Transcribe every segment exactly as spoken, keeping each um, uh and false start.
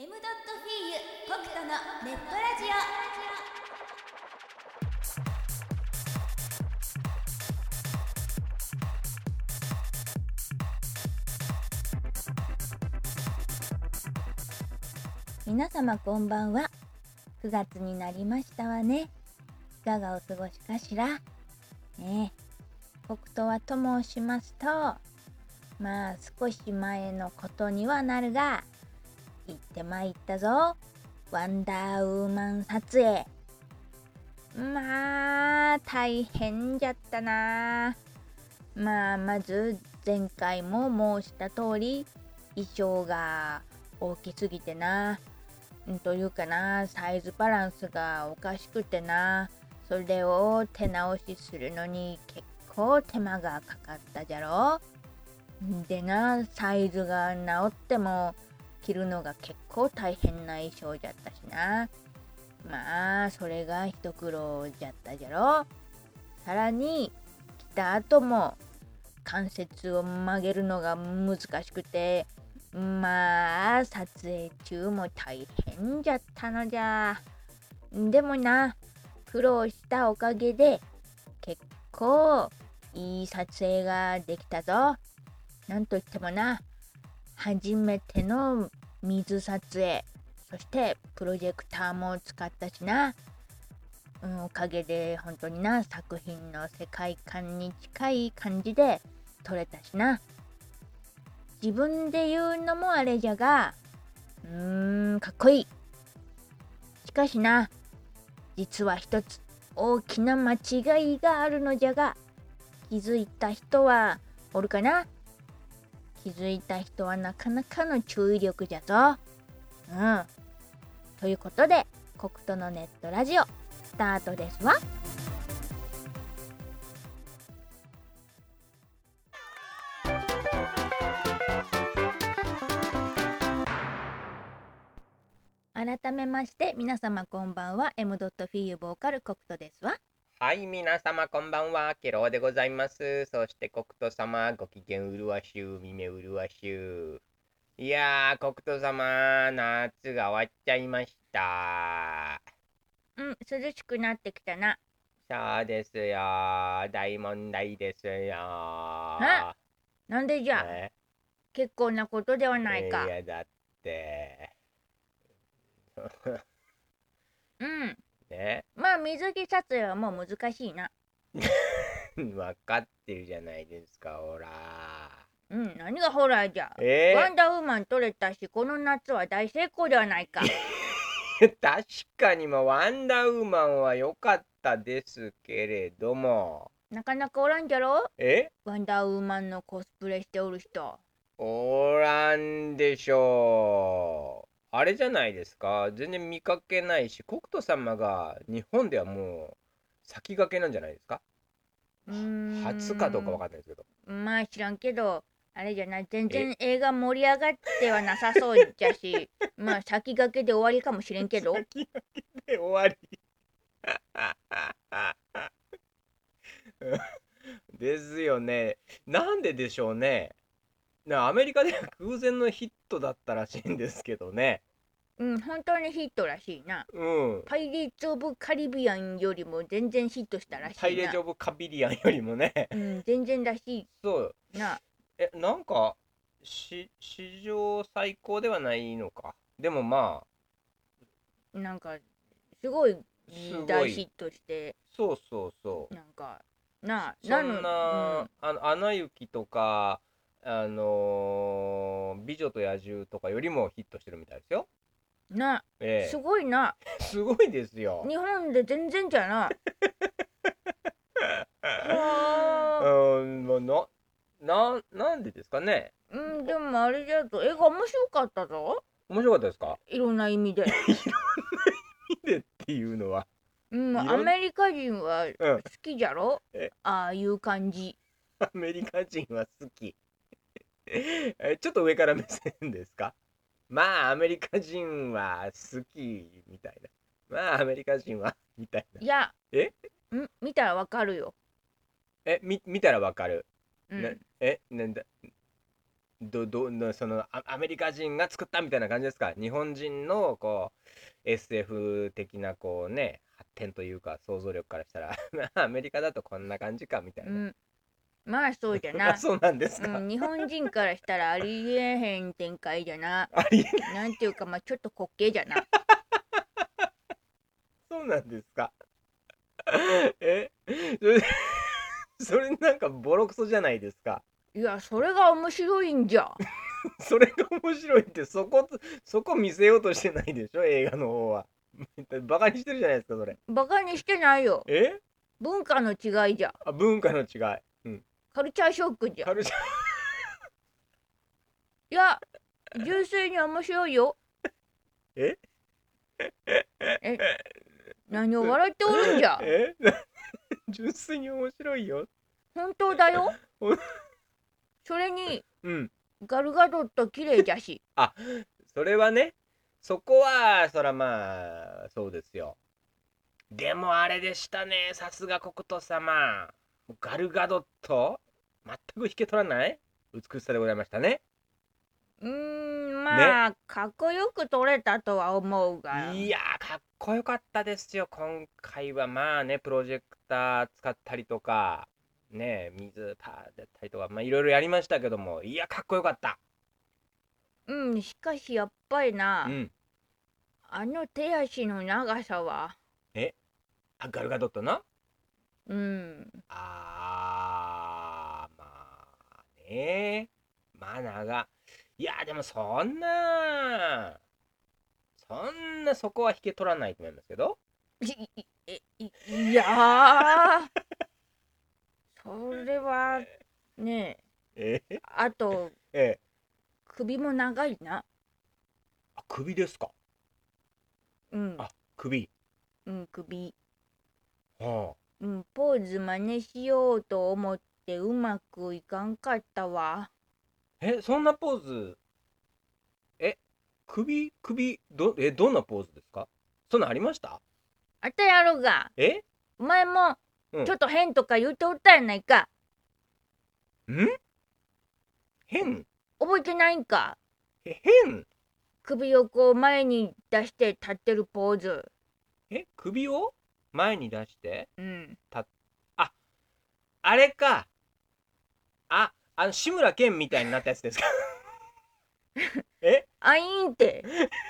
エムドットフィーユコクトのネットラジオ。皆様こんばんは。くがつになりましたわね。いかがお過ごしかしらねえ、コクトはと申しますと、まあ少し前のことにはなるが、行ってまいったぞ、ワンダーウーマン撮影。まあ大変じゃったな。まあまず前回も申した通り、衣装が大きすぎてな、というかな、サイズバランスがおかしくてな、それを手直しするのに結構手間がかかったじゃろ。でな、サイズが直っても着るのが結構大変な衣装じゃったしな。まあそれが一苦労じゃったじゃろ。さらに着た後も関節を曲げるのが難しくて、まあ撮影中も大変じゃったのじゃ。でもな、苦労したおかげで結構いい撮影ができたぞ。なんといってもな、初めての水撮影、そしてプロジェクターも使ったしな、うん、おかげで本当にな、作品の世界観に近い感じで撮れたしな。自分で言うのもあれじゃが、うーん、かっこいい。しかしな、実は一つ大きな間違いがあるのじゃが、気づいた人はおるかな。気づいた人はなかなかの注意力じゃぞ。うん。ということで、コクトのネットラジオスタートですわ。改めまして皆様こんばんは。 エムドットフィーユボーカルコクトですわ。 はい、皆様こんばんは、ケローでございます。そしてコクト様、ご機嫌うるわしゅう、耳うるわしゅう。いやー、コクト様、夏が終わっちゃいました。 うん、涼しくなってきたな。 そうですよ、大問題ですよ。 あ、なんでじゃ。 え結構なことではないか。 いや、だってうんね、 まあ水着撮影はもう難しいな。 分かってるじゃないですか、ほら。 うん、何がホラーじゃ。 えー、 ワンダーウーマン撮れたし、この夏は大成功ではないか。 確かに、まあ、ワンダーウーマンは良かったですけれども、 なかなかおらんじゃろ。 えワンダーウーマンのコスプレしておる人。 おらんでしょう。あれじゃないですか。全然見かけないし、コクト様が日本ではもう先駆けなんじゃないですか。 うーん初かどうかわかんないですけど。 まあ知らんけど、あれじゃない、全然映画盛り上がってはなさそうじゃし、まあ先駆けで終わりかもしれんけど。 先駆けで終わり。ですよね。なんででしょうね。なアメリカでは空前のヒットだったらしいんですけどね。 うん、本当にヒットらしいな。 うん。 パイレーツ・オブ・カリビアンよりも全然ヒットしたらしいな。 パイレーツ・オブ・カビリアンよりもね。 うん、全然らしそういな。 えなんかし史上最高ではないのか。でもまなんかすごいあすごい。 大ヒットして、 そうそうそうなんかなあ、 そなの、 んな、あのアナ雪とかあのー美女と野獣とかよりもヒットしてるみたいですよ。 うん、な、すえごいな。 えすごいですよ。 日本で全然じゃな。はあ。 うんもうなななんでですかね。 うん、でもあれだと映画面白かったぞ。 面白かったですか。 いろんな意味で。 でっていうのはうん、 いろんアメリカ人はうん好きじゃろ、 えああいう感じ。 アメリカ人は好き。えちょっと上から目線ですか。まあアメリカ人は好きみたいな。まあアメリカ人はみたいな。 いや、 えん見たらわかるよ。 えみ見たらわかる。なうん。 えなんだどどのそのアアメリカ人が作ったみたいな感じですか？日本人のこう エスエフ 的なこうね発展というか想像力からしたらアメリカだとこんな感じかみたいうな。 ん、まあそうじゃあ、 な。 そうなんですか。 うん、日本人からしたらありえへん展開じゃな。 ありえない。 なんていうか、まあちょっと滑稽じゃな。 そうなんですか。え、それそれなんかボロクソじゃないですか。 いや、それが面白いんじゃ。 それが面白いってそこそこ見せようとしてないでしょ、映画の方は。バカにしてるじゃないですかそれ。 バカにしてないよ。 え文化の違いじゃ。 あ、文化の違い。うん。 カルチャーショックじゃ。 カルチャー。 いや、純粋に面白いよ。 ええ、何を笑っておるんじゃ。 え純粋に面白いよ。 本当だよほん。 それにうん。 ガルガドット綺麗じゃし。 あ、それはね、そこはそらまあそうですよ。でもあれでしたね、さすが国土様。ガルガドット全く引け取らない美しさでございましたね。 うーん、 ね。 まあかっこよく撮れたとは思うが。 いやーかっこよかったですよ今回は。まあね、プロジェクター使ったりとかね、水パーだったりとか、まあいろいろやりましたけども、いやかっこよかった。 うん、しかしやっぱりうな、 ん。 あの手足の長さは、 えあ、ガルガドットな。 うん、 あー、まあね。まあ長。いや、でもそんな、そんなそこは引け取らないと思いますけど。 いいいいいやー、それはね、 えあとええ、 首も長いな。 あ、首ですか。 うんあ、首。 うん首。 はうん、ポーズ真似しようと思ってうまくいかんかったわ。 あ。え、そんなポーズ、え、首、首、ど、え、どんなポーズですか？そんなんありました？ あたやろが、 えお前もうん。 ちょっと変とか言うておったやないか。 ん変覚えてないんか。 え、変首をこう前に出して立ってるポーズ。 え、首を前に出してうんた、あ、あれか。あ、あの、志村けんみたいになったやつですか？えあいんって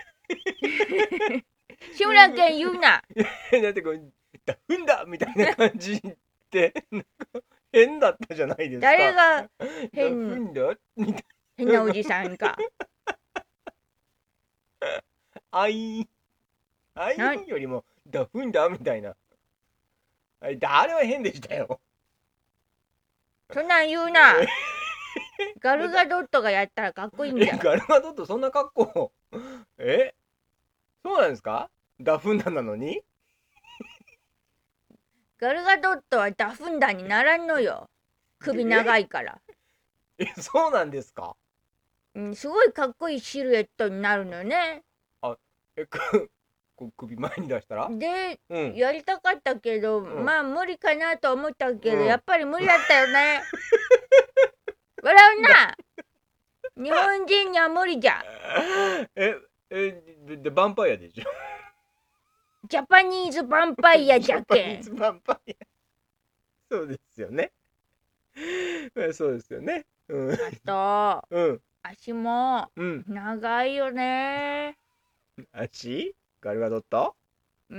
志村けん言うな。 だってこう、ダフンだみたいな感じってなんか変だったじゃないですか。 誰がダフ変ンだみたい変なおじさんか。 な。あいん。あいんよりもダフンだみたいな。あれ、あれは変でしたよ。 そんなん言うな。ガルガドットがやったらかっこいいんえ、 じゃ。 ガルガドットそんな格好えそうなんですか？ダフンダなのに。 ガルガドットはダフンダにならんのよ。首長いから。 え、そうなんですか？ うん、すごいかっこいいシルエットになるのよね。 あ、え、く、こう首前に出したらで、 うん。 やりたかったけど、 うんまあ無理かなと思ったけど、 うんやっぱり無理だったよね。笑うな。日本人には無理じゃ。 え、え、で、で、ヴァンパイアでしょ？ ジャパニーズヴァンパイアじゃジャパニけん。 ーズヴァンパイア。そうですよね。まあそうですよね。うん。 あと、 うん。 足もうん。 長いよね。 足ガルガドットうん。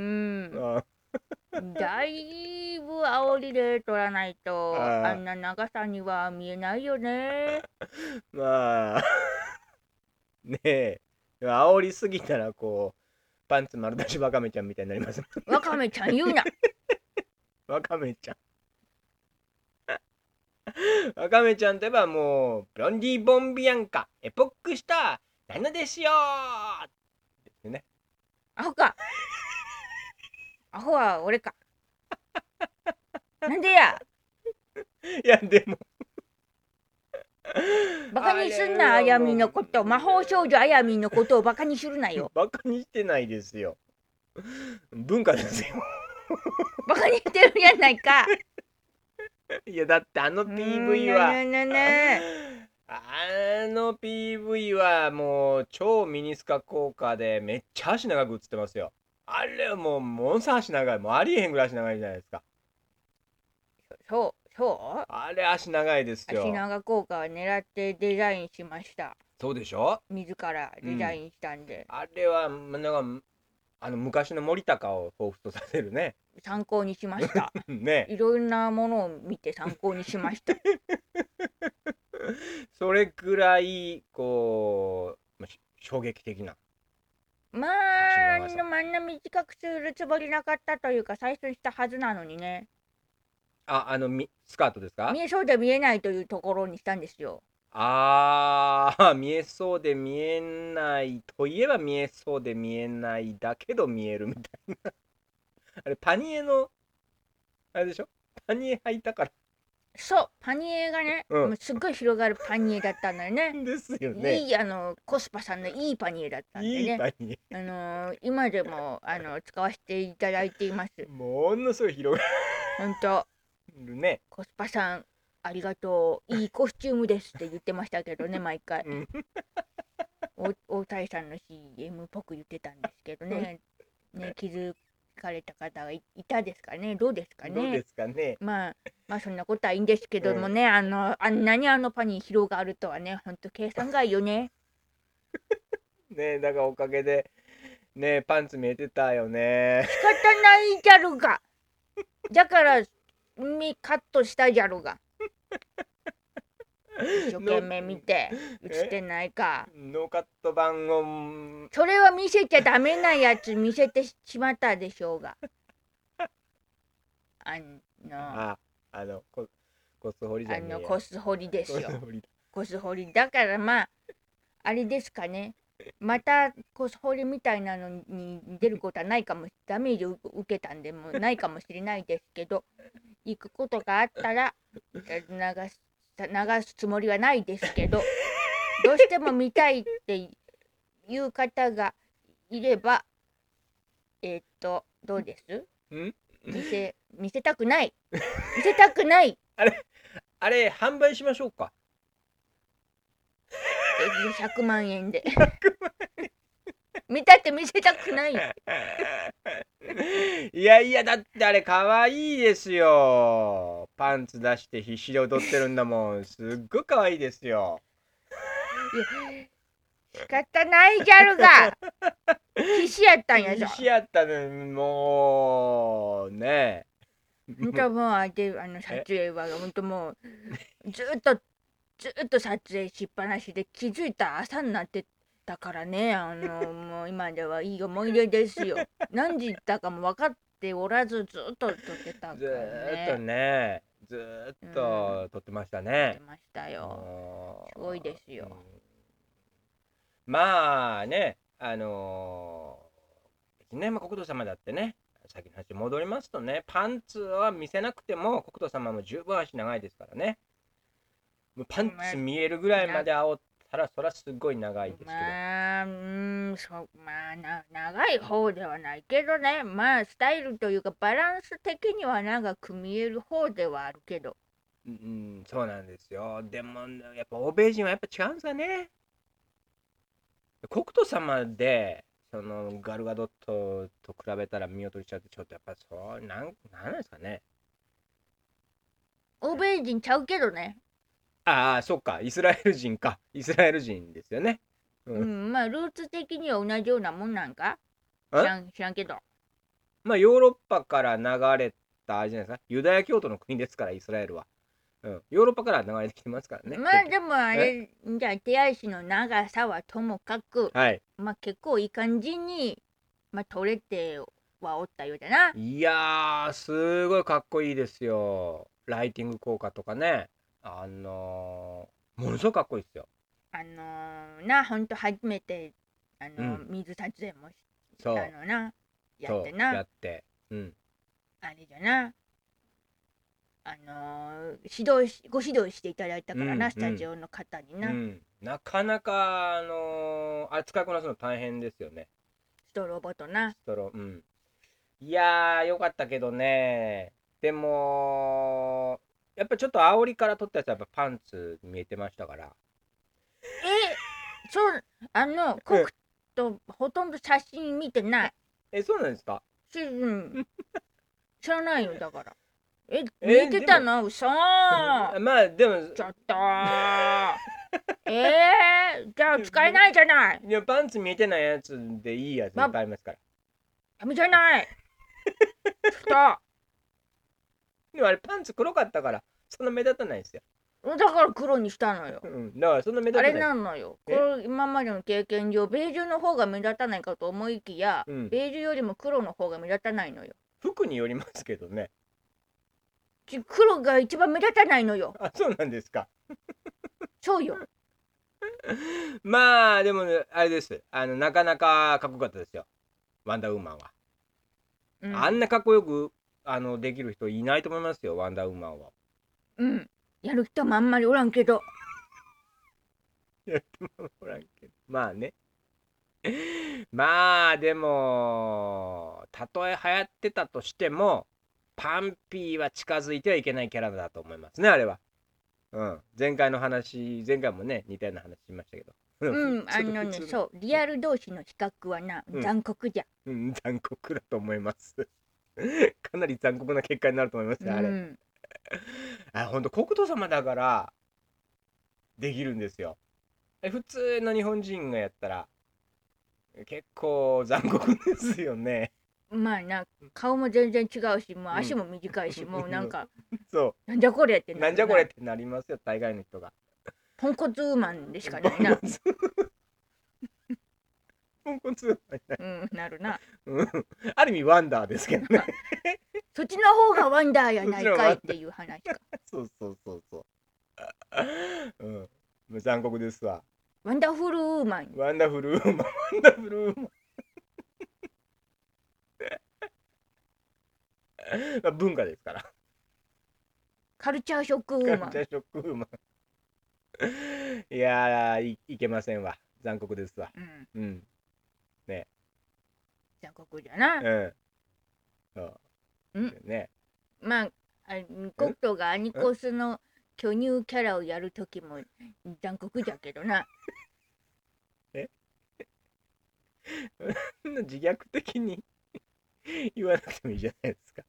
あだいぶ煽りで取らないと、 あーあんな長さには見えないよね。 まあ、ねえ。煽りすぎたらこう、パンツ丸出しワカメちゃんみたいになりますもん。 ワカメちゃん言うな。 ワカメちゃん。ワカメちゃんといえばもう、ブロンディ・ボンビアンカ、エポックスター、なのですよーですね。 アホか。アホは俺か。なんでや。 いや、でも。 バカにすんな、あやみのこと。魔法少女あやみのことをバカにするなよ。 バカにしてないですよ。文化ですよ。 バカにしてるやないか。 いや、だってあの ピーブイうーんは、 ねねねあの ピーブイ はもう超ミニスカ効果でめっちゃ足長く映ってますよ。あれはもうものすごい足長い。もうありえへんぐらい足長いじゃないですか。 そうそうあれ足長いです足よ。 長効果を狙ってデザインしました。 そうでしょ。 自らデザインしたんで、 あれはなんかあの昔の森高を彷彿とさせるね。 参考にしました。 ね。 いろんなものを見て参考にしました。 それくらいこうまあし衝撃的なま足あ、あ長さ。 の、あんな短くするつもりなかったというか、最初にしたはずなのにね。 あ、あのみスカートですか？ 見えそうで見えないというところにしたんですよ。 あー、見えそうで見えないといえば見えそうで見えないだけど見えるみたいな。あれ、パニエの、あれでしょ？パニエ履いたから。 そう、パニエがね、 うん。 もうすっごい広がるパニエだったんだよね。 ですよね。 いい、あの、コスパさんのいいパニエだったんでいいね。 パニエ。 あのー今でも、あの、使わせていただいています。 ものすごい広がほんと、 るね。 コスパさん、ありがとう。いいコスチュームですって言ってましたけどね、毎回。 うん。 お大谷さんの シーエム っぽく言ってたんですけどね。ね、気づかれた方がいいたですかね。どうですかどうでね。 すかね。 まあ、まあそんなことはいいんですけどもね、あの、あんなにあのパに広がるとはね、ほんと計算外よね。 ねえ、だからおかげで、ねえ、パンツ見えてたよね。 仕方ないじゃろが。だから、みカットしたじゃろが。一生懸命見て、映ってないか。 ノーカット版を、 それは見せちゃダメなやつ見せてしまったでしょうが。あの、 あ、あの、ココス掘りじゃあの、 ねえや。 コス掘りですよ。 コス掘りだ。 コス掘り。だからまあ、あれですかね。またコス掘りみたいなのに出ることはないかも、ダメージを受けたんでもないかもしれないですけど、行くことがあったら流す、流すつもりはないですけど、どうしても見たいっていう方がいれば、えーっと、どうです？ ん見せ、見せたくない。見せたくない。 あれ、あれ、販売しましょうか。 えひゃくまんえんで。見たって見せたくない。 いやいや、だってあれ可愛いですよ。パンツ出して必死で踊ってるんだもん。すっごい可愛いですよ。 いや、仕方ないじゃるが。必死やったんやぞ。 必死やったのに、もう、ねほんともうあであの撮影はほんともうずっとずっと撮影しっぱなしで気づいたら朝になってたからね。あのもう今ではいい思い出ですよ。何時だかも分かっておらずずっと撮ってたからずーっとね。 ね、ずーっと撮ってました撮ってね。 ましたよ。 もうすごいですよ。 うんまあね、あのー別にね、まあ、国土様だってね、先の話に戻りますとね、パンツは見せなくても国土様も十分足長いですからね。もうパンツ見えるぐらいまで煽ったら、そりゃすごい長いですけど。 まあ、うーん、そう、まあな、長い方ではないけどね、まあ、スタイルというか、バランス的には長く見える方ではあるけど、 うん、そうなんですよ。でも、やっぱ欧米人はやっぱ違うんですかね。国土様で、そのガルガドットと比べたら見劣りしちゃって、ちょっとやっぱそう、なん、なんなんですかね。 欧米人ちゃうけどね、 ああ、そっか、イスラエル人か。イスラエル人ですよね。う。 うんん、まあ、ルーツ的には同じようなもんなんか知んらん、知らんけど、 まあ、ヨーロッパから流れた、あれじゃないですか。ユダヤ教徒の国ですから、イスラエルは。うん。ヨーロッパから流れてきてますからね。 まあ、でもあれ、じゃあ手足の長さはともかく、 はい。 まあ、結構いい感じに、まあ、取れてはおったようだな。 いやー、すごいかっこいいですよ。ライティング効果とかね。あのー、ものすごくかっこいいですよ。 あのー、な、ほんと初めて、あのーうん水撮影もしそうたのな、やそうってな、 やってうんあれじゃな、あのー指導し、ご指導していただいたからな、 うんスタジオの方にな、 うんなかなかあのーあれ使いこなすの大変ですよね。 ストロボとな。 ストロうんいやーよかったけどね。でもやっぱちょっと煽りから取ったやつはやっぱパンツ見えてましたからそう、あの、コクとほとんど写真見てない。 え、そうなんですか？ し、うん、知らないよ、だから。え、 え見てたの？嘘ー。 まあ、でも、 ちょっとー。えー、じゃあ使えないじゃない。 いや、パンツ見えてないやつでいいやついっぱいありますから。 ダメじゃない。ちょっでもあれパンツ黒かったから、そんな目立たないですよ。 と。だから黒にしたのよ。 うん、だからそんな目立あれたない。 なのよ。こえれ今までの経験上、ベージュの方が目立たないかと思いきや、 うん、 ベージュよりも黒の方が目立たないのよ。 服によりますけどね。 ち黒が一番目立たないのよ。 あ、そうなんですか。 そうよ。 まあ、でもね、あれです。あの、なかなかかっこよかったですよ。ワンダーウーマンは。 うん、 あんなかっこよく、あの、できる人いないと思いますよ、ワンダーウーマンは。 うん。やる人もあんまりおらんけど。 やってもらんけど。まあね。まあ、でも、たとえ流行ってたとしても、パンピーは近づいてはいけないキャラだと思いますね、あれは。うん。前回の話、前回もね、似たような話しましたけど。 うん、あのね、そう、リアル同士の比較はな、 うん残酷じゃ。 うん、残酷だと思います。かなり残酷な結果になると思いますね、あれ。 うん、 あ、ほんと、国土様だから、できるんですよ。え普通の日本人がやったら、結構残酷ですよね。 まあな、顔も全然違うし、もう足も短いし、もうなんか、 そなんじゃこれってう。 なるなんじゃこれってなりますよ、大概の人が。 ポンコツウーマンでしかないな。 ポンコツ。 うん、なるな。 うんある意味ワンダーですけどね。 そっちの方がワンダーやないかいっていう話か。 そうそうそうそう。うん。もう残酷ですわ。 ワンダフルウーマン。 ワンダフルウーマン、ワンダフルウーマン。まあ文化ですから。 カルチャーショックウーマン。 カルチャーショックウーマン。いやーい、いけませんわ。残酷ですわ。 うん、 うん。ね。 残酷じゃな。 うん。そう。 うんね。 まあ、あコクトがアニコスの巨乳キャラをやるときも残酷じゃけどな。 え自虐的に言わなくてもいいじゃないですか。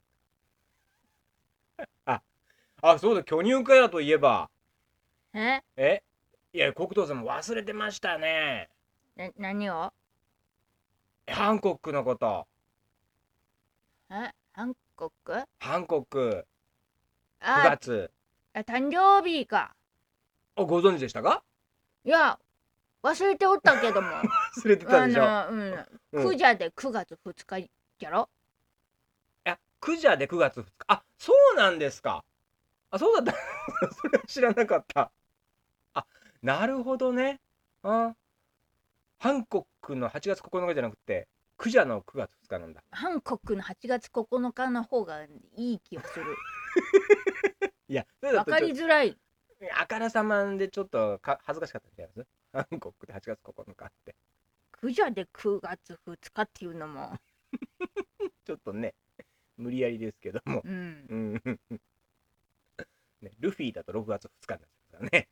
あ、あ、そうだ、巨乳キャラといえば、 ええいや、国藤さんも忘れてましたね。 な、何をハンコックのこと。 えハンコックハンコック、くあがつ。 あ、誕生日か。 あ、ご存知でしたか？ いや、忘れておったけども。 忘れてたでしょ。 あの、うん。 うんクジャでくがつふつかじゃろ。 いや、クジャでくがつふつか。あ、そうなんですか。あ、そうだった。それは知らなかった。あ、なるほどね。あ、ハンコックのはちがつここのかじゃなくて、クジャのくがつふつかなんだ。 ハンコックのはちがつここのかの方がいい気がする。 いや、それだわかとちょっりづらい。 とあからさまでちょっとか恥ずかしかったんじゃないですハンコックではちがつここのかって。 クジャでくがつふつかっていうのも。 ちょっとね、無理やりですけども。 うん。 うんね、ルフィだとろくがつふつかになっちゃうからね。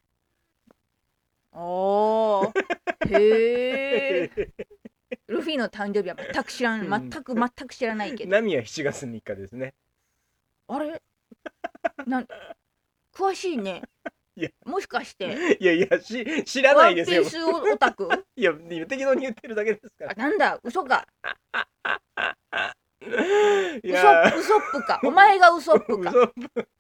おー。へえ。ルフィの誕生日は全く知らん。 うん全く全く知らないけど。 ナミはしちがつみっかですね。 あれなん詳しいね。 いやもしかしていやいやし知らワンピないですよー。スオタクいや適当に言ってるだけですかあ、なんだ嘘か。 ら。いウソやウソップか。お前がウソップか。 嘘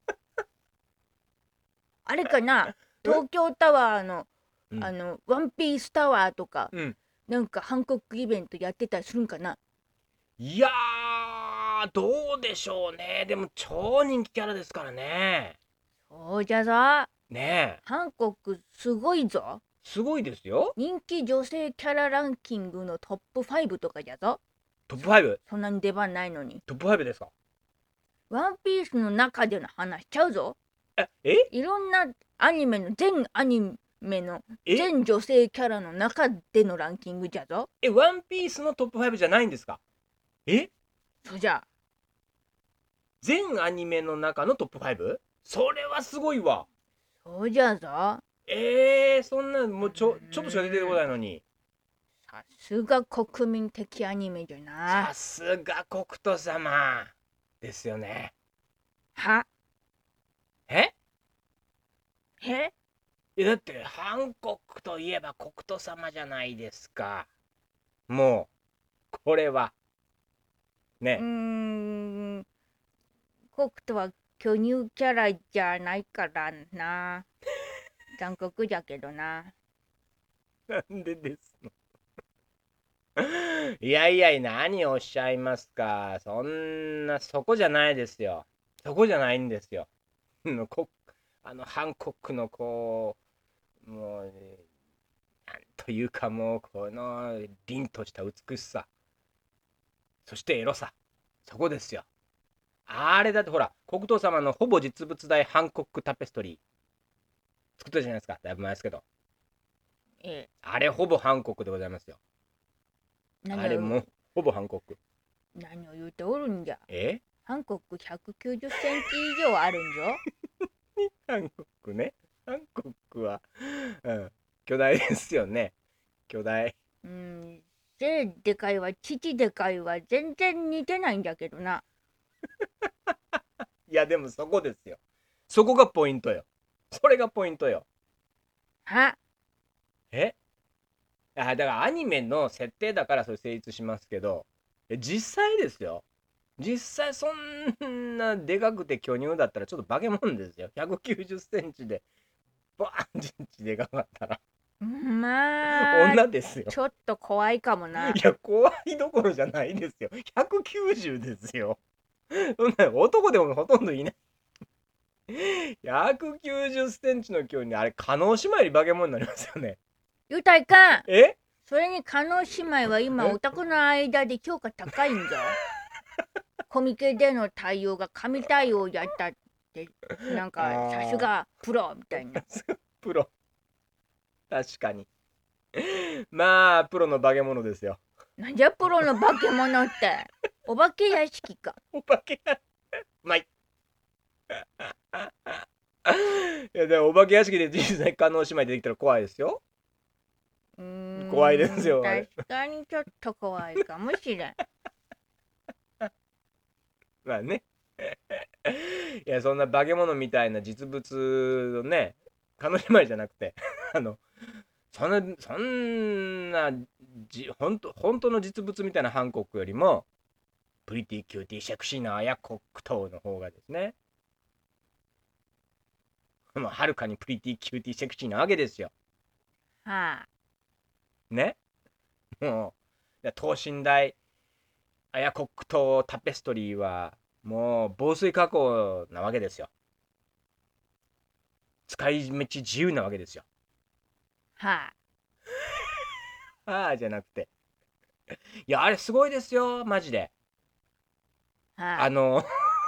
あれかな。東京タワーのうんあのワンピースタワーとか、 うんなんかハンコックイベントやってたりするんかな。 いやーどうでしょうね。でも超人気キャラですからね。 そうじゃぞ。 ねえハンコックすごいぞ。 すごいですよ。 人気女性キャラランキングのトップファイブとかじゃぞ。 トップファイブ。 そんなに出番ないのに。 トップファイブですか？ ワンピースの中での話しちゃうぞ。 ええいろんなアニメの全アニメのえ全女性キャラの中でのランキングじゃぞ。 えワンピースのトップファイブじゃないんですか？えそじゃ。 全アニメの中のトップファイブ？それはすごいわ。 そうじゃぞ。 えー、そんなもうちょちょっとしか出てこないのに。 さすが国民的アニメじゃな。 さすが国人様ですよね。 はえへえだってハンコックといえば国人様じゃないですか。もうこれはうーね。 ん、国とは巨乳キャラじゃないからな。残酷じゃけどな。 なんでですの。いやいや何をおっしゃいますか。そんなそこじゃないですよ。そこじゃないんですよ。のこあのハンコックのこうもう、ね、なんというかもうこの凛とした美しさ、そしてエロさ、そこですよ。あれだってほら国父様のほぼ実物大ハンコックタペストリー作ったじゃないですか。だいぶ前ですけど、 ええ、 あれほぼハンコックでございますよ。あれ何をもほぼハンコック。 何を言うておるんじゃ。 えハンコックひゃくきゅうじゅっセンチ以上あるんぞ。 ハンコックね。ハンコックは、うん、巨大ですよね。巨大。 うん、背でかいわ、父でかいわ、全然似てないんだけどな。 いやでもそこですよ。そこがポイントよ。それがポイントよ。 はえあだからアニメの設定だからそれ成立しますけど、実際ですよ。実際そんなでかくて巨乳だったらちょっと化け物ですよ。ひゃくきゅうじゅっセンチでバーンチンチでかかったらまあ女ですよ。 ちょっと怖いかもな。 いや怖いどころじゃないですよ。ひゃくきゅうじゅうですよ。そんな男でもほとんどいない。ひゃくきゅうじゅっセンチの巨乳、あれ叶姉妹より化け物になりますよね。 ゆうたいかん、 えそれに加納姉妹は今えオタクの間で評価高いんぞ。コミケでの対応が神対応やったってなんかあーさすがプロみたいな。 プロ。確かに。まあプロの化け物ですよ。 なんじゃプロの化け物って。お化け屋敷か。 お化け屋まあいいやでもお化け屋敷で実際観音姉妹出てきたら怖いですよ。 うーん怖いですよあれ確かにちょっと怖いかもしれん。 まあね。いやそんな化け物みたいな実物のね観音姉妹じゃなくてあのそんなそんなじ本当本当の実物みたいなハンコックよりもプリティキューティーセクシーなアヤコックトーの方がですね、もうはるかにプリティキューティーセクシーなわけですよ。 はあ。 ね。もう等身大アヤコックトータペストリーはもう防水加工なわけですよ。使い道自由なわけですよ。 はあ。 ああじゃなくて、いやあれすごいですよマジで。 はあ。 あの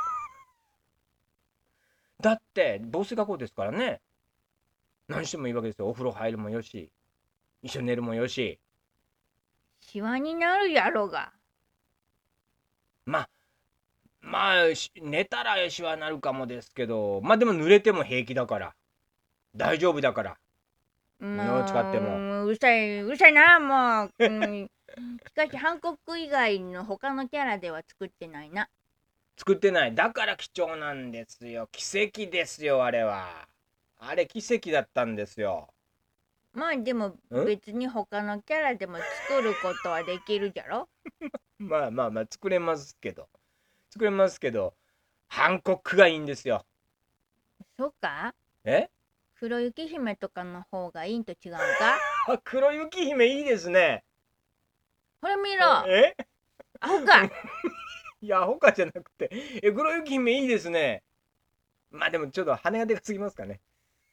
だって防水加工ですからね。何してもいいわけですよ。お風呂入るもよし、一緒に寝るもよし。 シワになるやろが。 まあまあし寝たらしはなるかもですけど、まあでも濡れても平気だから大丈夫だから。布を使ってももううるさいうるさいなもう、うん、しかしハンコック以外の他のキャラでは作ってないな。 作ってない。だから貴重なんですよ。奇跡ですよあれは。あれ奇跡だったんですよ。 まあでもん別に他のキャラでも作ることはできるじゃろ。 まあまあまあ作れますけど作れますけどハンコックがいいんですよ。 そうか、 え黒雪姫とかの方がいいんと違うか。 あ黒雪姫いいですね。 ほら見ろ、 えアホか。 いやアホかじゃなくて、え黒雪姫いいですね。まあでもちょっと羽がでかすぎますかね。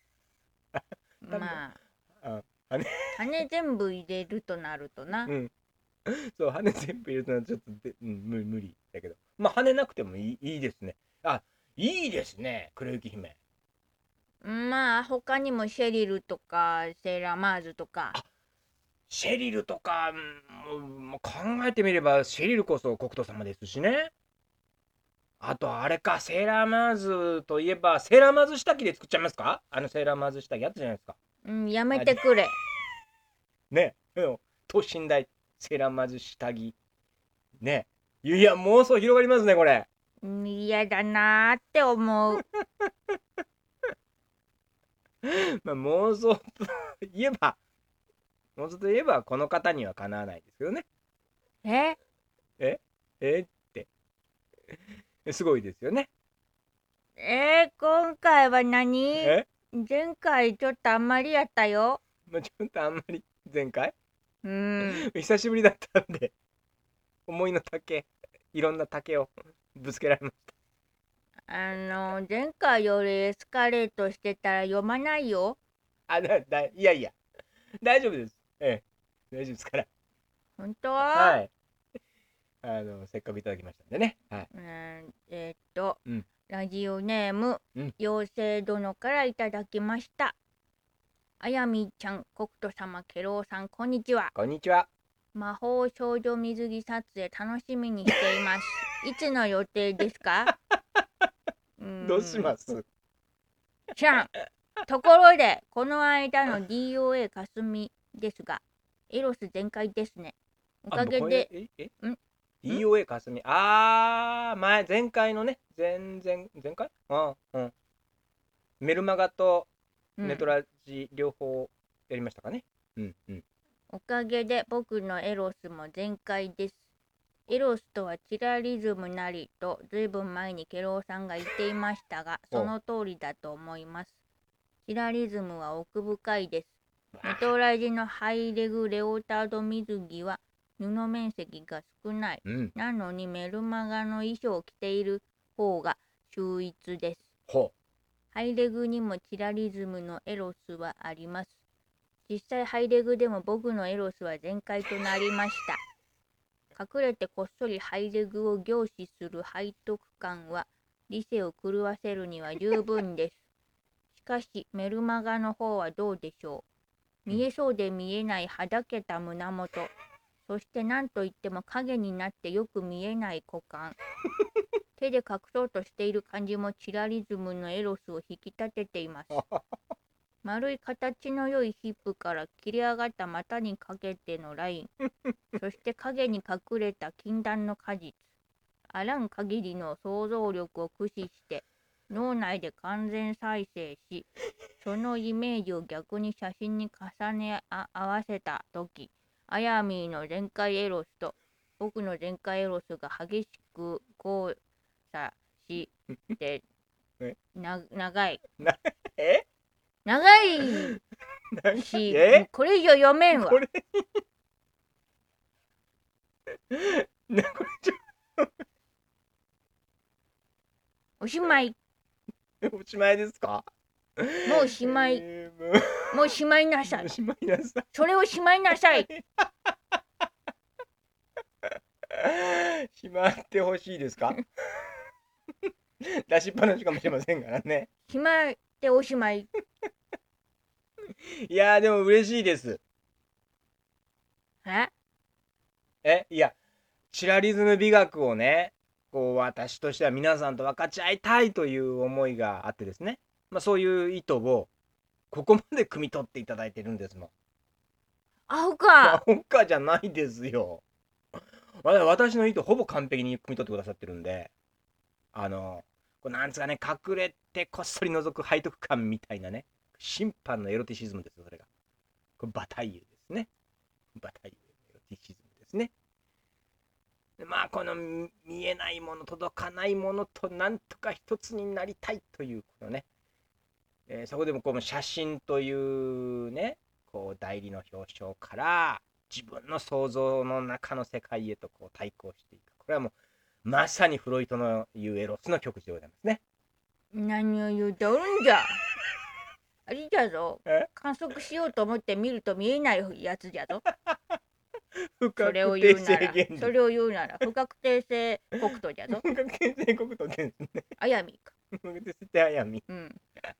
まああ羽羽全部入れるとなるとな。 うんそう羽全部入れるのはちょっとで、うん、無無理だけど、まあ羽なくてもいいいいですね。あいいですね黒雪姫。 まあ他にもシェリルとかセーラーマーズとか。 シェリルとかもうもう考えてみればシェリルこそ国土様ですしね。あとあれかセーラーマーズといえばセーラーマーズ下着で作っちゃいますか。あのセーラーマーズ下着あったじゃないですか。 うん、やめてくれ。 ね、うん等身大セーラーマズ下着ね。いや妄想広がりますねこれ。 うん、嫌だなーって思う。 まあ妄想といえば妄想といえばこの方にはかなわないですけどね。 えええってすごいですよね。 えー、今回は何？ え前回ちょっとあんまりやったよ。 まあ、ちょっとあんまり前回うん。 久しぶりだったんで思いの丈いろんな丈をぶつけられましあの、前回よりエスカレートしてたら読まないよ。 た。あだだいやいや大丈夫です。ええ大丈夫ですから。 本当は？ はいあのせっかくいただきましたんでね。はい。 うん、えーっと、 うんラジオネーム、 うん妖精殿からいただきました。あやみちゃん、国土様、ケロウさん、こんにちは。 こんにちは。 魔法少女水着撮影楽しみにしています。いつの予定ですか？うーんどうします？ 知らん。ところで、この間の ディーオーエー かすみですが、エロス全開ですね。おかげで、 ええんディーオーエー かすみあー前前回のね前前前回あうんメルマガとうんネトラジ両方やりましたかね。うんうんおかげで僕のエロスも全開です。エロスとはチラリズムなりとずいぶん前にケロウさんが言っていましたが、その通りだと思います。チラリズムは奥深いです。ネトラジのハイレグレオタード水着は布面積が少ない。 うんなのにメルマガの衣装を着ている方が秀逸です。 ほハイレグにもチラリズムのエロスはあります。実際ハイレグでも僕のエロスは全開となりました。隠れてこっそりハイレグを凝視する背徳感は理性を狂わせるには十分です。しかしメルマガの方はどうでしょう。見えそうで見えないはだけた胸元、そして何といっても影になってよく見えない股間。手で隠そうとしている感じもチラリズムのエロスを引き立てています。丸い形の良いヒップから切り上がった股にかけてのライン、そして影に隠れた禁断の果実。あらん限りの想像力を駆使して脳内で完全再生し、そのイメージを逆に写真に重ね合わせたとき、アヤミーの全開エロスと僕の全開エロスが激しく交差してえな長いなえ長いし、 えこれ以上読めんわこ。れなこれちおしまい。 ょおしまいですか？ もうしまい。 えーもうもうしまいなさい。 おしまいなさい。 それをしまいなさい。 しまってほしいですか？出しっぱなしかもしれませんからね。 しまっておしまい。 いやーでも嬉しいです。 ええいやチラリズム美学をねこう私としては皆さんと分かち合いたいという思いがあってですね、まあ、そういう意図をここまで汲み取っていただいてるんですもん。 アホか。 アホかじゃないですよ。わ私の意図ほぼ完璧に汲み取ってくださってるんで、あのこうなんつうかね隠れてこっそり覗く背徳感みたいなね審判のエロティシズムですよ。それがこれバタイユですね。バタイユのエロティシズムですね。でまあこの見えないもの届かないものとなんとか一つになりたいというこのね、えーそこでもこの写真というねこう代理の表彰から自分の想像の中の世界へとこう対抗していく。これはもうまさにフロイトの言うエロスの曲でございますね。 何を言うとるんじゃ。あれじゃぞえ。 観測しようと思って見ると見えないやつじゃぞ。 不それを確定言うなら、 性原理。 それを言うなら、不確定性国土じゃぞ。 不確定性国土ですね。 あやみか。 不確定性あやみ。 うん。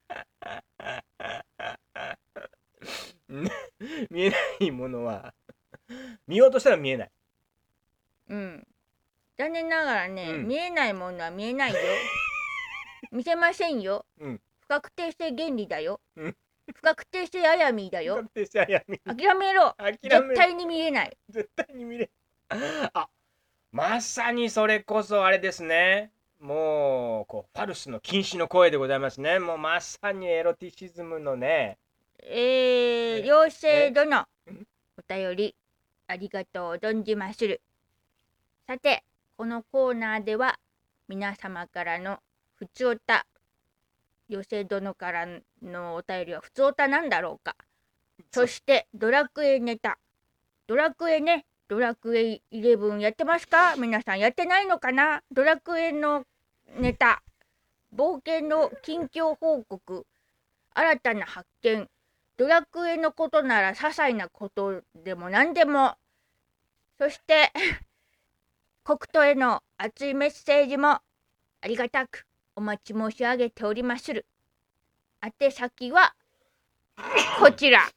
見えないものは見ようとしたら見えない。 うん。残念ながらね、 うん見えないものは見えないよ。見せませんよ。 うん不確定性原理だよ。 うん不確定性あやみだ不よ。 確定性あやみ。 諦めろ。 諦め絶対に見えない。 絶対に見れ。あ、まさにそれこそあれですね。もうこうファルスの禁止の声でございますね。もうまさにエロティシズムのね。 えー、 え妖精殿、 んお便りありがとう存じまする。さて、このコーナーでは皆様からのふつおた、妖精殿からのお便りはふつおたなんだろうか。そしてドラクエネタ、ドラクエね、ドラクエイレブンやってますか？皆さんやってないのかな？ドラクエのネタ、冒険の近況報告、新たな発見、ドラクエのことなら些細なことでも何でも、そして国都への熱いメッセージもありがたくお待ち申し上げておりまする。宛先はこちら。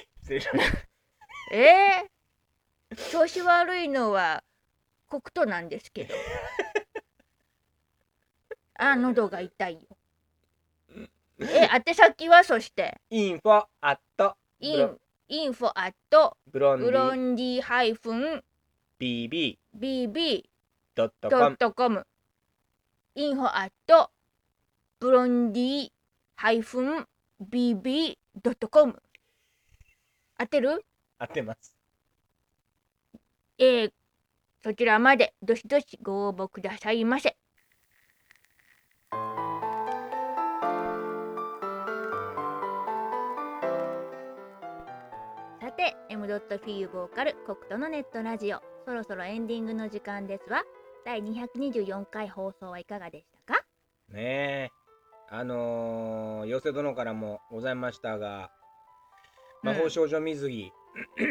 えー、調子悪いのは国都なんですけど。あ、喉が痛いよ。え、宛先はそしてインフォアットインインフォアットブロンデブロィンディハイフンビービービービードットドコムットコムインフォアットブロンディハイフン ビービー ドットコム。当てる？ 当てます。 えー、そちらまでどしどしご応募くださいませ。さて エムドット フィーボーカル国都のネットラジオ、そろそろエンディングの時間ですわ。だいにひゃくにじゅうよんかい放送はいかがでしたか？ ねえ、あのー、妖精殿からもございましたが、魔法少女水着、 うん。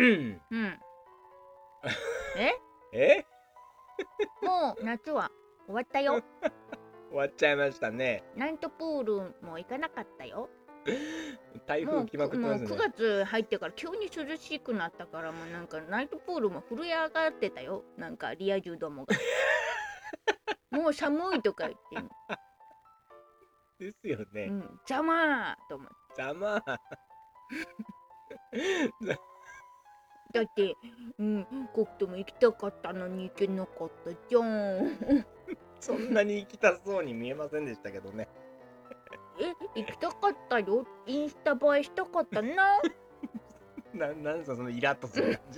え？ えもう夏は終わったよ。 終わっちゃいましたね。 ナイトプールも行かなかったよ。 台もう風来まくってますもうくね。 がつ入ってから急に涼しくなったから、もうなんかナイトプールも震え上がってたよ。なんかリア充どもが。もう寒いとか言ってんの、 ですよね。 うん、邪魔ーと思って。 邪魔。 だって、うん、国とも行きたかったのに行けなかったじゃん。 そんなに行きたそうに見えませんでしたけどね。 え、行きたかったよ。インスタ映えしたかったな。 な、なんですかそのイラッとする感じ。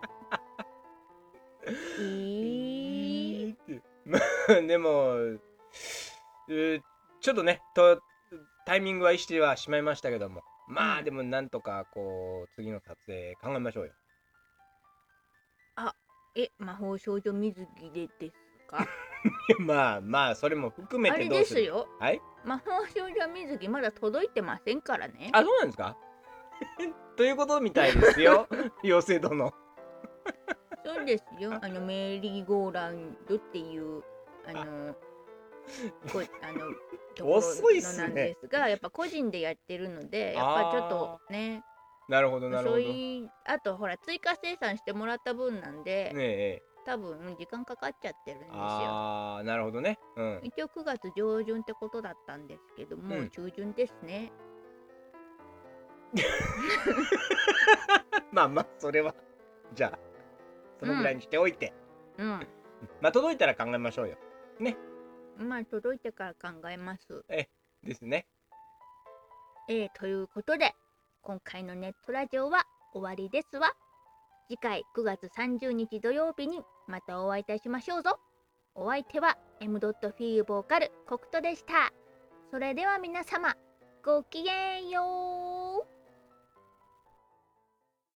えー、 まあでも、えーちょっとねとタイミングは逸してはしまいましたけども、まあでもなんとかこう次の撮影考えましょうよ。 え、魔法少女水着でですか？ まあまあそれも含めあれてどうるですすよ。 はい。 魔法少女水着まだ届いてませんからね。 あ、そうなんですか？ということみたいですよ。妖精殿。 そうですよ。あのメリーゴーランドっていうあのこあのところ遅いっすねのなんですが、やっぱ個人でやってるので、やっぱちょっとね、 なるほどなるほそうど。ねいうあとほら追加生産してもらった分なんで、 え。 多分時間かかっちゃってるんですよ。 ああ、なるほどね。うん。 一応くがつ上旬ってことだったんですけども、 うん中旬ですね。 まあまあそれはじゃあそのぐらいにしておいて、 うん。 まあ届いたら考えましょうよ。 まあ届いてから考えます。 ですね。 えー、ということで今回のネットラジオは終わりですわ。次回くがつさんじゅうにち土曜日にまたお会いいたしましょうぞ。お相手は エムドット フィーボーカル国都でした。それでは皆様ごきげんよう。